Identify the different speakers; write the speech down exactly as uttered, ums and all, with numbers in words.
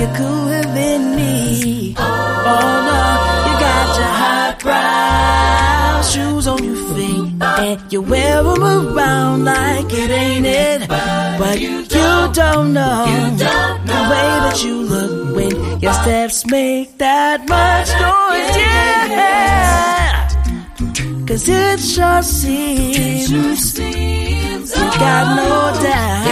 Speaker 1: you're cooler than me. Oh no, you got your highbrow shoes on your feet, and you wear them around like it ain't it. But you don't know the way that you look when your steps make that much noise, yeah. Cause it sure seems you got no doubt